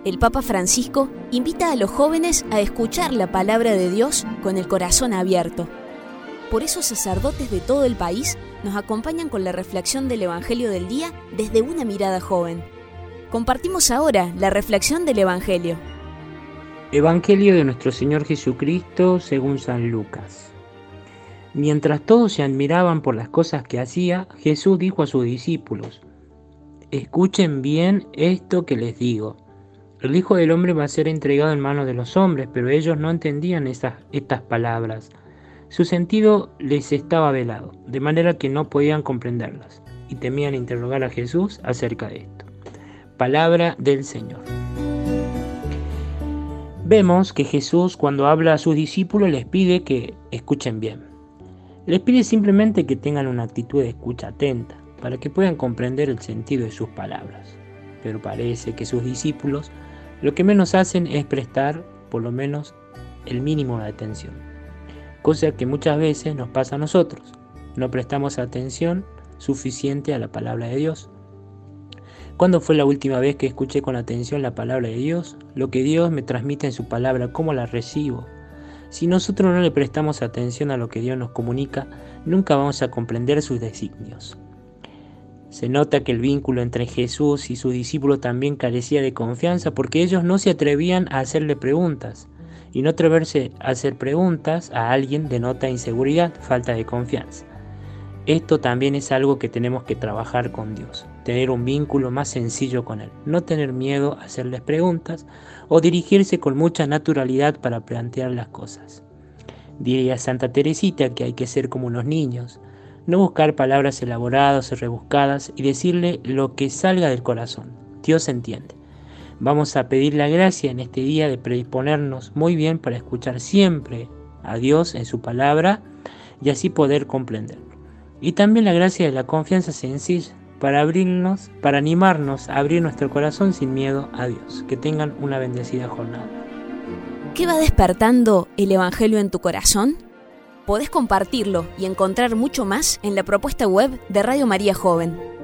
el Papa Francisco invita a los jóvenes a escuchar la palabra de Dios con el corazón abierto. Por eso sacerdotes de todo el país nos acompañan con la reflexión del Evangelio del día desde una mirada joven. Compartimos ahora la reflexión del Evangelio. Evangelio de nuestro Señor Jesucristo según San Lucas. Mientras todos se admiraban por las cosas que hacía, Jesús dijo a sus discípulos: escuchen bien esto que les digo. El Hijo del Hombre va a ser entregado en manos de los hombres, pero ellos no entendían estas palabras. Su sentido les estaba velado, de manera que no podían comprenderlas, y temían interrogar a Jesús acerca de esto. Palabra del Señor. Vemos que Jesús, cuando habla a sus discípulos, les pide que escuchen bien. Les pide simplemente que tengan una actitud de escucha atenta, para que puedan comprender el sentido de sus palabras. Pero parece que sus discípulos lo que menos hacen es prestar, por lo menos, el mínimo de atención. Cosa que muchas veces nos pasa a nosotros. No prestamos atención suficiente a la palabra de Dios. ¿Cuándo fue la última vez que escuché con atención la palabra de Dios? Lo que Dios me transmite en su palabra, ¿cómo la recibo? Si nosotros no le prestamos atención a lo que Dios nos comunica, nunca vamos a comprender sus designios. Se nota que el vínculo entre Jesús y sus discípulos también carecía de confianza porque ellos no se atrevían a hacerle preguntas. Y no atreverse a hacer preguntas a alguien denota inseguridad, falta de confianza. Esto también es algo que tenemos que trabajar con Dios, tener un vínculo más sencillo con Él, no tener miedo a hacerles preguntas o dirigirse con mucha naturalidad para plantear las cosas. Diría Santa Teresita que hay que ser como los niños, no buscar palabras elaboradas o rebuscadas y decirle lo que salga del corazón. Dios entiende. Vamos a pedir la gracia en este día de predisponernos muy bien para escuchar siempre a Dios en su palabra y así poder comprenderlo. Y también la gracia de la confianza sencilla para abrirnos, para animarnos a abrir nuestro corazón sin miedo a Dios. Que tengan una bendecida jornada. ¿Qué va despertando el Evangelio en tu corazón? Podés compartirlo y encontrar mucho más en la propuesta web de Radio María Joven.